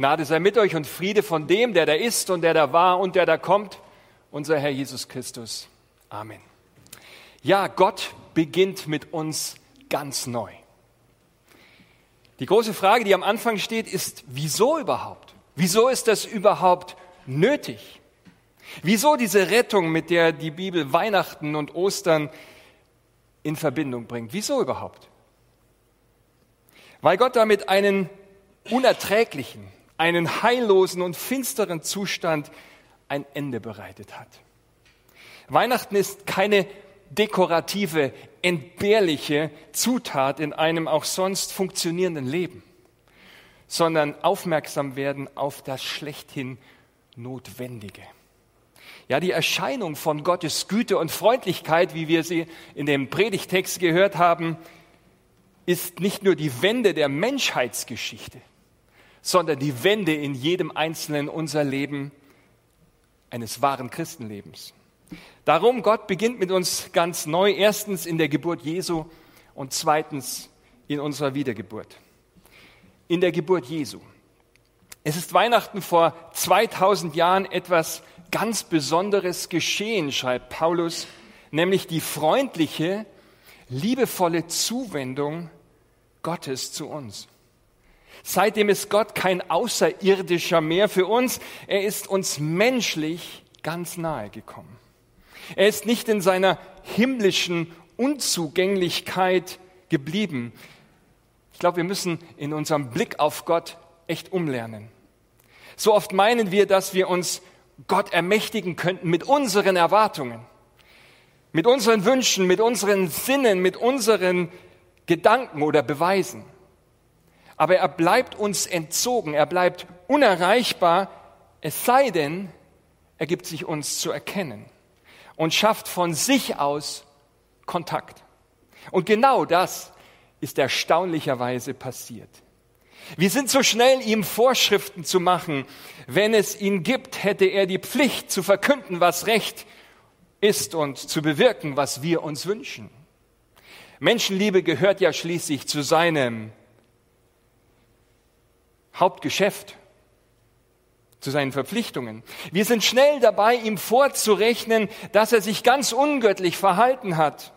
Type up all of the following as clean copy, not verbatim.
Gnade sei mit euch und Friede von dem, der da ist und der da war und der da kommt, unser Herr Jesus Christus. Amen. Ja, Gott beginnt mit uns ganz neu. Die große Frage, die am Anfang steht, ist, wieso überhaupt? Wieso ist das überhaupt nötig? Wieso diese Rettung, mit der die Bibel Weihnachten und Ostern in Verbindung bringt? Wieso überhaupt? Weil Gott damit einen unerträglichen, einen heillosen und finsteren Zustand ein Ende bereitet hat. Weihnachten ist keine dekorative, entbehrliche Zutat in einem auch sonst funktionierenden Leben, sondern aufmerksam werden auf das schlechthin Notwendige. Ja, die Erscheinung von Gottes Güte und Freundlichkeit, wie wir sie in dem Predigtext gehört haben, ist nicht nur die Wende der Menschheitsgeschichte, sondern die Wende in jedem Einzelnen unser Leben eines wahren Christenlebens. Darum, Gott beginnt mit uns ganz neu, erstens in der Geburt Jesu und zweitens in unserer Wiedergeburt. In der Geburt Jesu. Es ist Weihnachten vor 2000 Jahren etwas ganz Besonderes geschehen, schreibt Paulus, nämlich die freundliche, liebevolle Zuwendung Gottes zu uns. Seitdem ist Gott kein Außerirdischer mehr für uns, er ist uns menschlich ganz nahe gekommen. Er ist nicht in seiner himmlischen Unzugänglichkeit geblieben. Ich glaube, wir müssen in unserem Blick auf Gott echt umlernen. So oft meinen wir, dass wir uns Gott ermächtigen könnten mit unseren Erwartungen, mit unseren Wünschen, mit unseren Sinnen, mit unseren Gedanken oder Beweisen. Aber er bleibt uns entzogen, er bleibt unerreichbar, es sei denn, er gibt sich uns zu erkennen und schafft von sich aus Kontakt. Und genau das ist erstaunlicherweise passiert. Wir sind so schnell, ihm Vorschriften zu machen. Wenn es ihn gibt, hätte er die Pflicht zu verkünden, was Recht ist und zu bewirken, was wir uns wünschen. Menschenliebe gehört ja schließlich zu seinem Hauptgeschäft, zu seinen Verpflichtungen. Wir sind schnell dabei, ihm vorzurechnen, dass er sich ganz ungöttlich verhalten hat,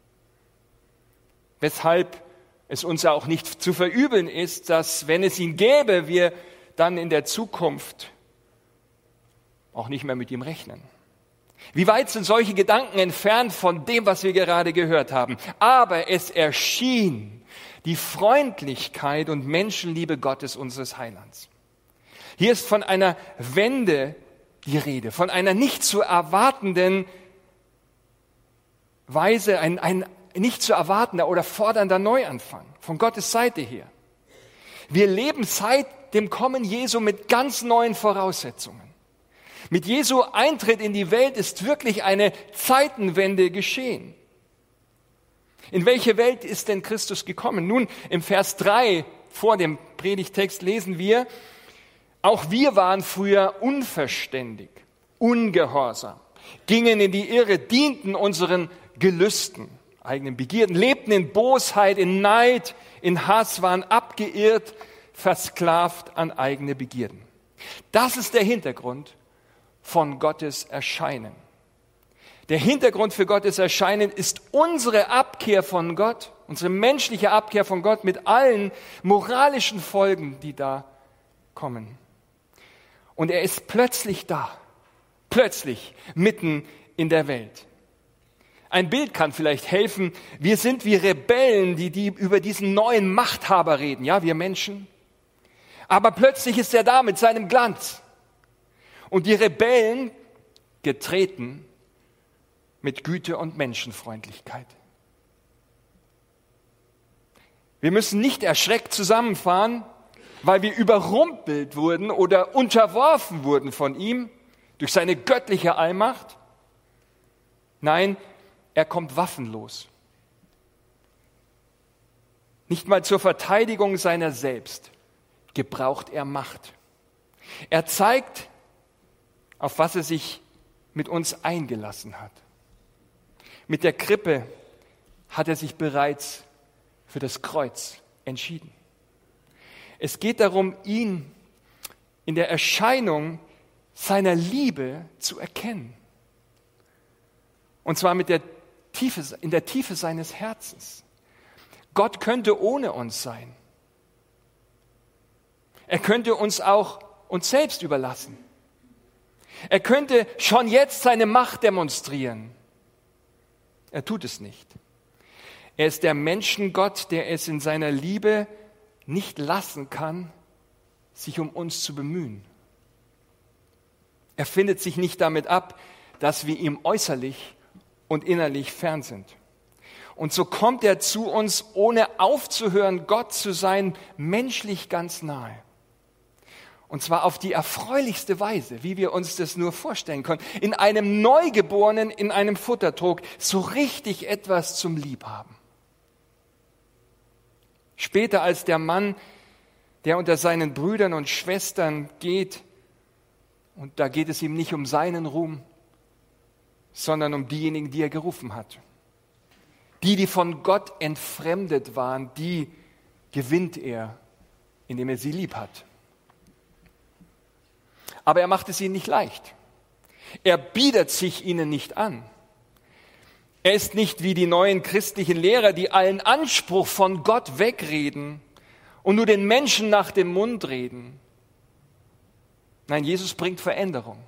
weshalb es uns ja auch nicht zu verübeln ist, dass, wenn es ihn gäbe, wir dann in der Zukunft auch nicht mehr mit ihm rechnen. Wie weit sind solche Gedanken entfernt von dem, was wir gerade gehört haben? Aber es erschien die Freundlichkeit und Menschenliebe Gottes, unseres Heilands. Hier ist von einer Wende die Rede, von einer nicht zu erwartenden Weise, ein nicht zu erwartender oder fordernder Neuanfang von Gottes Seite her. Wir leben seit dem Kommen Jesu mit ganz neuen Voraussetzungen. Mit Jesu Eintritt in die Welt ist wirklich eine Zeitenwende geschehen. In welche Welt ist denn Christus gekommen? Nun, im Vers 3 vor dem Predigtext lesen wir, auch wir waren früher unverständig, ungehorsam, gingen in die Irre, dienten unseren Gelüsten, eigenen Begierden, lebten in Bosheit, in Neid, in Hass, waren abgeirrt, versklavt an eigene Begierden. Das ist der Hintergrund von Gottes Erscheinen. Der Hintergrund für Gottes Erscheinen ist unsere Abkehr von Gott, unsere menschliche Abkehr von Gott mit allen moralischen Folgen, die da kommen. Und er ist plötzlich da, plötzlich mitten in der Welt. Ein Bild kann vielleicht helfen. Wir sind wie Rebellen, die über diesen neuen Machthaber reden, ja, wir Menschen. Aber plötzlich ist er da mit seinem Glanz. Und die Rebellen getreten mit Güte und Menschenfreundlichkeit. Wir müssen nicht erschreckt zusammenfahren, weil wir überrumpelt wurden oder unterworfen wurden von ihm durch seine göttliche Allmacht. Nein, er kommt waffenlos. Nicht mal zur Verteidigung seiner selbst gebraucht er Macht. Er zeigt, auf was er sich mit uns eingelassen hat. Mit der Krippe hat er sich bereits für das Kreuz entschieden. Es geht darum, ihn in der Erscheinung seiner Liebe zu erkennen. Und zwar in der Tiefe seines Herzens. Gott könnte ohne uns sein. Er könnte uns auch uns selbst überlassen. Er könnte schon jetzt seine Macht demonstrieren. Er tut es nicht. Er ist der Menschengott, der es in seiner Liebe nicht lassen kann, sich um uns zu bemühen. Er findet sich nicht damit ab, dass wir ihm äußerlich und innerlich fern sind. Und so kommt er zu uns, ohne aufzuhören, Gott zu sein, menschlich ganz nahe. Und zwar auf die erfreulichste Weise, wie wir uns das nur vorstellen können. In einem Neugeborenen, in einem Futtertrog, so richtig etwas zum Liebhaben. Später als der Mann, der unter seinen Brüdern und Schwestern geht, und da geht es ihm nicht um seinen Ruhm, sondern um diejenigen, die er gerufen hat. Die von Gott entfremdet waren, die gewinnt er, indem er sie lieb hat. Aber er macht es ihnen nicht leicht. Er bietet sich ihnen nicht an. Er ist nicht wie die neuen christlichen Lehrer, die allen Anspruch von Gott wegreden und nur den Menschen nach dem Mund reden. Nein, Jesus bringt Veränderung.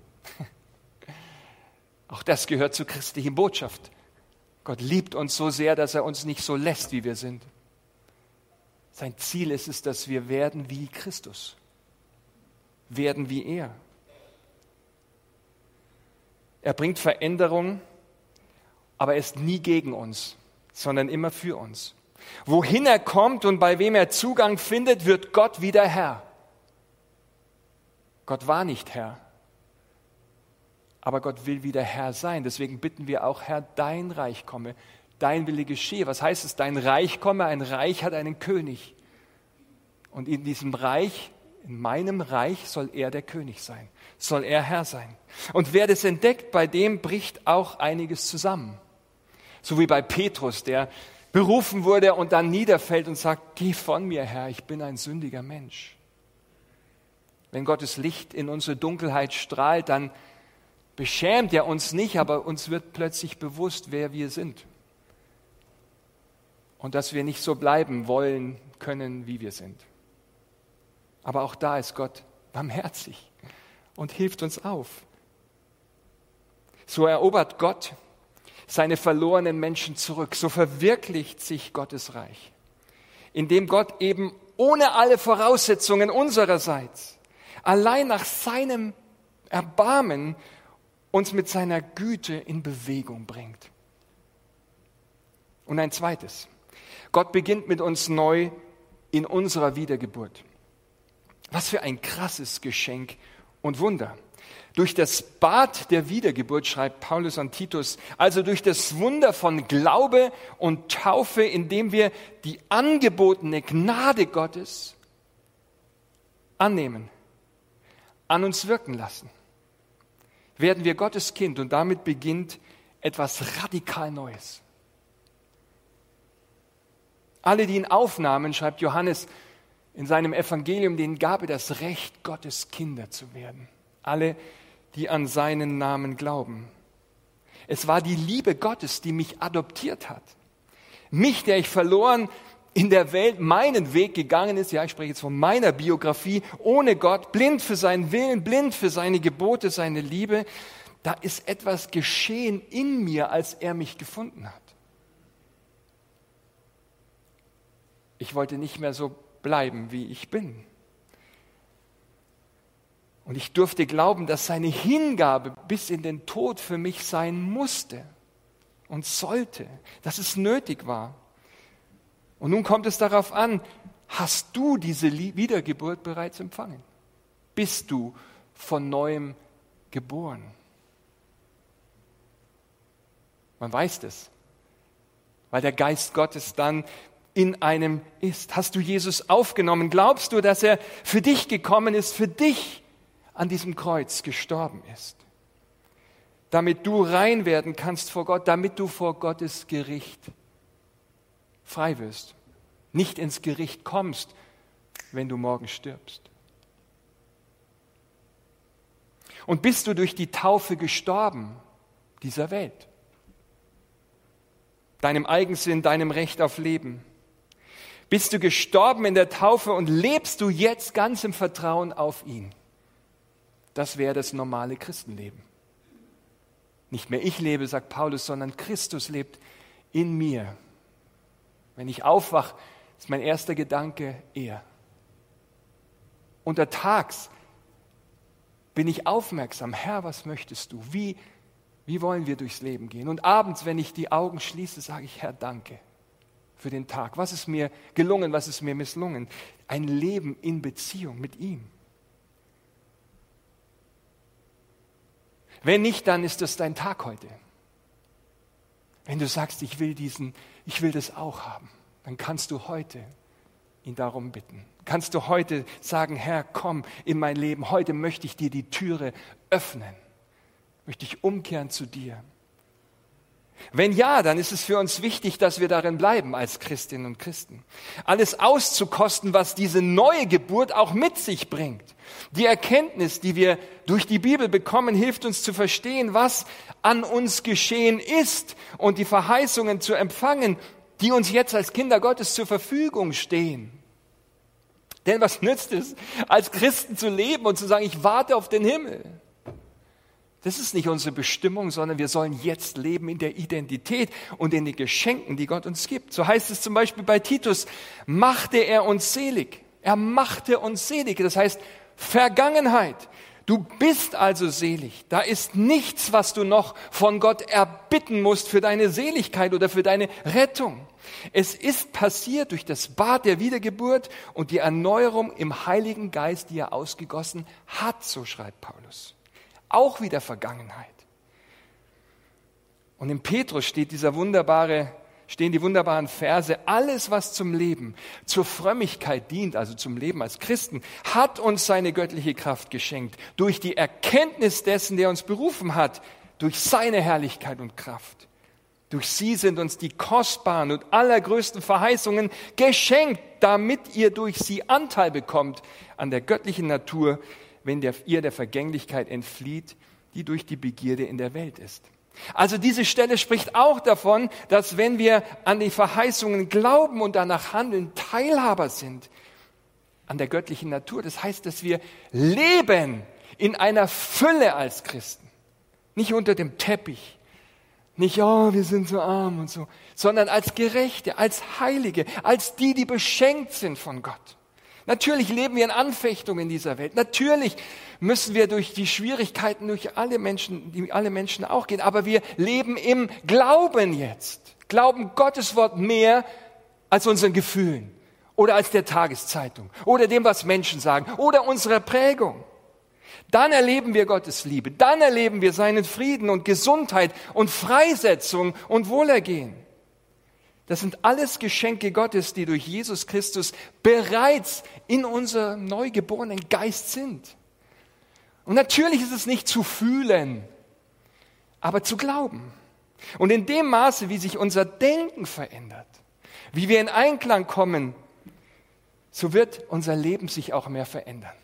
Auch das gehört zur christlichen Botschaft. Gott liebt uns so sehr, dass er uns nicht so lässt, wie wir sind. Sein Ziel ist es, dass wir werden wie Christus. Werden wie er. Er bringt Veränderung, aber er ist nie gegen uns, sondern immer für uns. Wohin er kommt und bei wem er Zugang findet, wird Gott wieder Herr. Gott war nicht Herr, aber Gott will wieder Herr sein. Deswegen bitten wir auch, Herr, dein Reich komme, dein Wille geschehe. Was heißt es, dein Reich komme? Ein Reich hat einen König. Und in diesem Reich, in meinem Reich soll er der König sein, soll er Herr sein. Und wer das entdeckt, bei dem bricht auch einiges zusammen. So wie bei Petrus, der berufen wurde und dann niederfällt und sagt, geh von mir, Herr, ich bin ein sündiger Mensch. Wenn Gottes Licht in unsere Dunkelheit strahlt, dann beschämt er uns nicht, aber uns wird plötzlich bewusst, wer wir sind. Und dass wir nicht so bleiben wollen können, wie wir sind. Aber auch da ist Gott barmherzig und hilft uns auf. So erobert Gott seine verlorenen Menschen zurück. So verwirklicht sich Gottes Reich, indem Gott eben ohne alle Voraussetzungen unsererseits, allein nach seinem Erbarmen, uns mit seiner Güte in Bewegung bringt. Und ein zweites. Gott beginnt mit uns neu in unserer Wiedergeburt. Was für ein krasses Geschenk und Wunder. Durch das Bad der Wiedergeburt, schreibt Paulus an Titus, also durch das Wunder von Glaube und Taufe, indem wir die angebotene Gnade Gottes annehmen, an uns wirken lassen, werden wir Gottes Kind und damit beginnt etwas radikal Neues. Alle, die ihn aufnahmen, schreibt Johannes in seinem Evangelium, denen gab er das Recht, Gottes Kinder zu werden. Alle, die an seinen Namen glauben. Es war die Liebe Gottes, die mich adoptiert hat. Mich, der ich verloren in der Welt meinen Weg gegangen ist, ja, ich spreche jetzt von meiner Biografie, ohne Gott, blind für seinen Willen, blind für seine Gebote, seine Liebe. Da ist etwas geschehen in mir, als er mich gefunden hat. Ich wollte nicht mehr so bleiben, wie ich bin. Und ich durfte glauben, dass seine Hingabe bis in den Tod für mich sein musste und sollte, dass es nötig war. Und nun kommt es darauf an, hast du diese Wiedergeburt bereits empfangen? Bist du von Neuem geboren? Man weiß das, weil der Geist Gottes dann in einem ist. Hast du Jesus aufgenommen? Glaubst du, dass er für dich gekommen ist, für dich an diesem Kreuz gestorben ist? Damit du rein werden kannst vor Gott, damit du vor Gottes Gericht frei wirst. Nicht ins Gericht kommst, wenn du morgen stirbst. Und bist du durch die Taufe gestorben dieser Welt? Deinem Eigensinn, deinem Recht auf Leben? Bist du gestorben in der Taufe und lebst du jetzt ganz im Vertrauen auf ihn? Das wäre das normale Christenleben. Nicht mehr ich lebe, sagt Paulus, sondern Christus lebt in mir. Wenn ich aufwache, ist mein erster Gedanke er. Untertags bin ich aufmerksam. Herr, was möchtest du? Wie wollen wir durchs Leben gehen? Und abends, wenn ich die Augen schließe, sage ich, Herr, danke für den Tag. Was ist mir gelungen, was ist mir misslungen? Ein Leben in Beziehung mit ihm. Wenn nicht, dann ist das dein Tag heute. Wenn du sagst, ich will das auch haben, dann kannst du heute ihn darum bitten. Kannst du heute sagen, Herr, komm in mein Leben. Heute möchte ich dir die Türe öffnen. Möchte ich umkehren zu dir. Wenn ja, dann ist es für uns wichtig, dass wir darin bleiben als Christinnen und Christen. Alles auszukosten, was diese neue Geburt auch mit sich bringt. Die Erkenntnis, die wir durch die Bibel bekommen, hilft uns zu verstehen, was an uns geschehen ist und die Verheißungen zu empfangen, die uns jetzt als Kinder Gottes zur Verfügung stehen. Denn was nützt es, als Christen zu leben und zu sagen, ich warte auf den Himmel? Das ist nicht unsere Bestimmung, sondern wir sollen jetzt leben in der Identität und in den Geschenken, die Gott uns gibt. So heißt es zum Beispiel bei Titus, machte er uns selig. Er machte uns selig. Das heißt Vergangenheit. Du bist also selig. Da ist nichts, was du noch von Gott erbitten musst für deine Seligkeit oder für deine Rettung. Es ist passiert durch das Bad der Wiedergeburt und die Erneuerung im Heiligen Geist, die er ausgegossen hat, so schreibt Paulus. Auch wieder Vergangenheit. Und in Petrus stehen die wunderbaren Verse, alles, was zum Leben, zur Frömmigkeit dient, also zum Leben als Christen, hat uns seine göttliche Kraft geschenkt, durch die Erkenntnis dessen, der uns berufen hat, durch seine Herrlichkeit und Kraft. Durch sie sind uns die kostbaren und allergrößten Verheißungen geschenkt, damit ihr durch sie Anteil bekommt an der göttlichen Natur, wenn ihr der Vergänglichkeit entflieht, die durch die Begierde in der Welt ist. Also diese Stelle spricht auch davon, dass wenn wir an die Verheißungen glauben und danach handeln, Teilhaber sind an der göttlichen Natur. Das heißt, dass wir leben in einer Fülle als Christen. Nicht unter dem Teppich. Nicht, oh, wir sind so arm und so, sondern als Gerechte, als Heilige, als die beschenkt sind von Gott. Natürlich leben wir in Anfechtung in dieser Welt. Natürlich müssen wir durch die Schwierigkeiten, die alle Menschen auch gehen. Aber wir leben im Glauben jetzt. Glauben Gottes Wort mehr als unseren Gefühlen oder als der Tageszeitung oder dem, was Menschen sagen oder unserer Prägung. Dann erleben wir Gottes Liebe. Dann erleben wir seinen Frieden und Gesundheit und Freisetzung und Wohlergehen. Das sind alles Geschenke Gottes, die durch Jesus Christus bereits in unserem neugeborenen Geist sind. Und natürlich ist es nicht zu fühlen, aber zu glauben. Und in dem Maße, wie sich unser Denken verändert, wie wir in Einklang kommen, so wird unser Leben sich auch mehr verändern.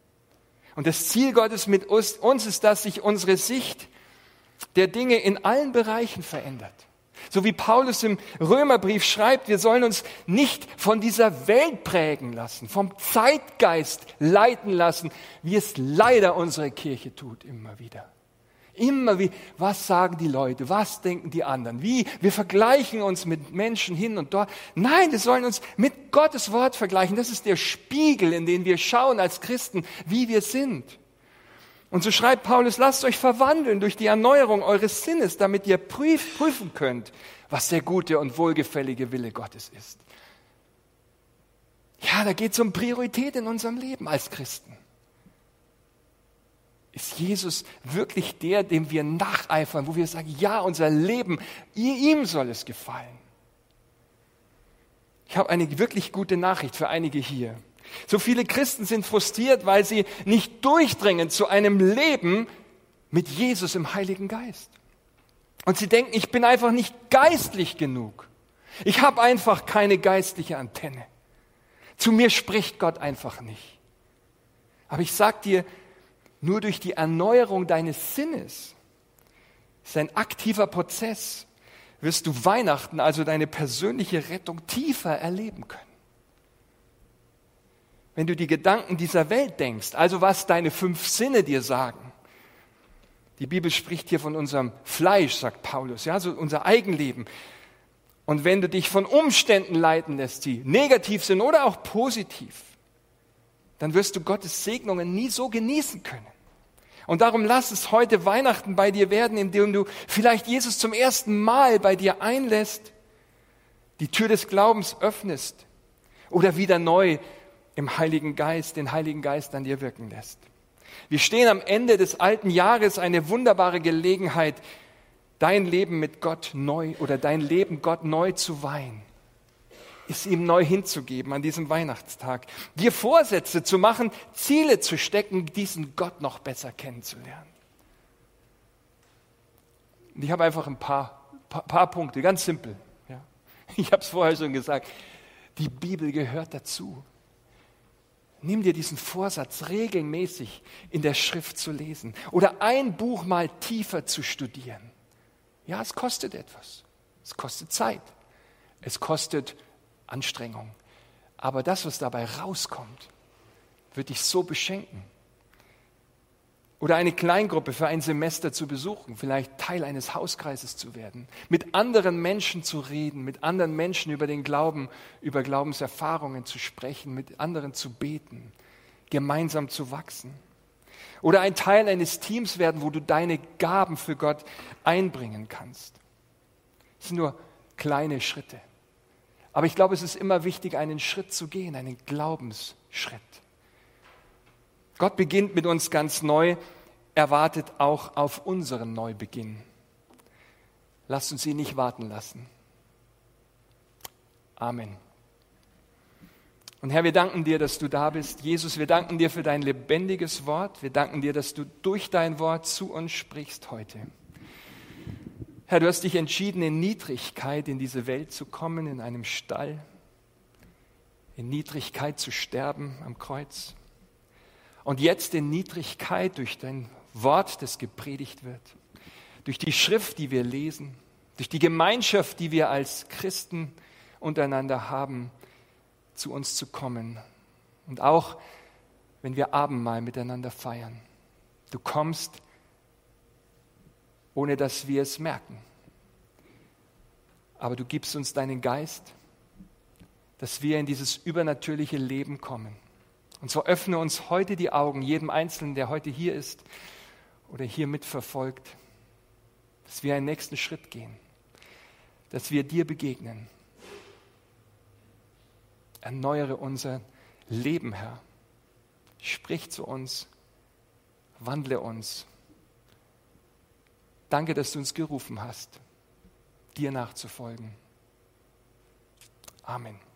Und das Ziel Gottes mit uns ist, dass sich unsere Sicht der Dinge in allen Bereichen verändert. So wie Paulus im Römerbrief schreibt, wir sollen uns nicht von dieser Welt prägen lassen, vom Zeitgeist leiten lassen, wie es leider unsere Kirche tut immer wieder. Immer wie, was sagen die Leute, was denken die anderen, wie, wir vergleichen uns mit Menschen hin und dort. Nein, wir sollen uns mit Gottes Wort vergleichen. Das ist der Spiegel, in den wir schauen als Christen, wie wir sind. Und so schreibt Paulus, lasst euch verwandeln durch die Erneuerung eures Sinnes, damit ihr prüfen könnt, was der gute und wohlgefällige Wille Gottes ist. Ja, da geht es um Priorität in unserem Leben als Christen. Ist Jesus wirklich der, dem wir nacheifern, wo wir sagen, ja, unser Leben, ihm soll es gefallen? Ich habe eine wirklich gute Nachricht für einige hier. So viele Christen sind frustriert, weil sie nicht durchdringen zu einem Leben mit Jesus im Heiligen Geist. Und sie denken, ich bin einfach nicht geistlich genug. Ich habe einfach keine geistliche Antenne. Zu mir spricht Gott einfach nicht. Aber ich sage dir, Nur durch die Erneuerung deines Sinnes, das ist ein aktiver Prozess, wirst du Weihnachten, also deine persönliche Rettung, tiefer erleben können. Wenn du die Gedanken dieser Welt denkst, also was deine 5 Sinne dir sagen. Die Bibel spricht hier von unserem Fleisch, sagt Paulus, ja, so unser Eigenleben. Und wenn du dich von Umständen leiten lässt, die negativ sind oder auch positiv, dann wirst du Gottes Segnungen nie so genießen können. Und darum lass es heute Weihnachten bei dir werden, indem du vielleicht Jesus zum ersten Mal bei dir einlässt, die Tür des Glaubens öffnest oder wieder neu im Heiligen Geist, den Heiligen Geist an dir wirken lässt. Wir stehen am Ende des alten Jahres, eine wunderbare Gelegenheit, dein Leben mit Gott neu oder dein Leben Gott neu zu weihen, es ihm neu hinzugeben an diesem Weihnachtstag, dir Vorsätze zu machen, Ziele zu stecken, diesen Gott noch besser kennenzulernen. Und ich habe einfach ein paar Punkte, ganz simpel. Ja. Ich habe es vorher schon gesagt, die Bibel gehört dazu. Nimm dir diesen Vorsatz, regelmäßig in der Schrift zu lesen oder ein Buch mal tiefer zu studieren. Ja, es kostet etwas. Es kostet Zeit. Es kostet Anstrengung. Aber das, was dabei rauskommt, wird dich so beschenken. Oder eine Kleingruppe für ein Semester zu besuchen, vielleicht Teil eines Hauskreises zu werden, mit anderen Menschen zu reden, mit anderen Menschen über den Glauben, über Glaubenserfahrungen zu sprechen, mit anderen zu beten, gemeinsam zu wachsen. Oder ein Teil eines Teams werden, wo du deine Gaben für Gott einbringen kannst. Das sind nur kleine Schritte. Aber ich glaube, es ist immer wichtig, einen Schritt zu gehen, einen Glaubensschritt. Gott beginnt mit uns ganz neu, er wartet auch auf unseren Neubeginn. Lasst uns ihn nicht warten lassen. Amen. Und Herr, wir danken dir, dass du da bist. Jesus, wir danken dir für dein lebendiges Wort. Wir danken dir, dass du durch dein Wort zu uns sprichst heute. Herr, du hast dich entschieden, in Niedrigkeit in diese Welt zu kommen, in einem Stall, in Niedrigkeit zu sterben am Kreuz. Und jetzt in Niedrigkeit durch dein Wort, das gepredigt wird, durch die Schrift, die wir lesen, durch die Gemeinschaft, die wir als Christen untereinander haben, zu uns zu kommen. Und auch, wenn wir Abendmahl miteinander feiern. Du kommst, ohne dass wir es merken. Aber du gibst uns deinen Geist, dass wir in dieses übernatürliche Leben kommen. Und so öffne uns heute die Augen, jedem Einzelnen, der heute hier ist oder hier mitverfolgt, dass wir einen nächsten Schritt gehen, dass wir dir begegnen. Erneuere unser Leben, Herr. Sprich zu uns, wandle uns. Danke, dass du uns gerufen hast, dir nachzufolgen. Amen.